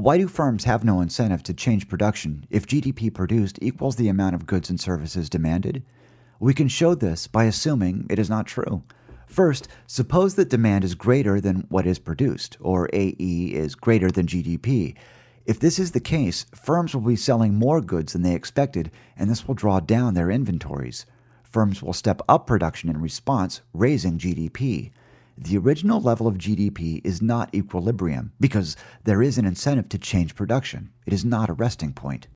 Why do firms have no incentive to change production if GDP produced equals the amount of goods and services demanded? We can show this by assuming it is not true. First, suppose that demand is greater than what is produced, or AE is greater than GDP. If this is the case, firms will be selling more goods than they expected, and this will draw down their inventories. Firms will step up production in response, raising GDP. The original level of GDP is not equilibrium because there is an incentive to change production. It is not a resting point.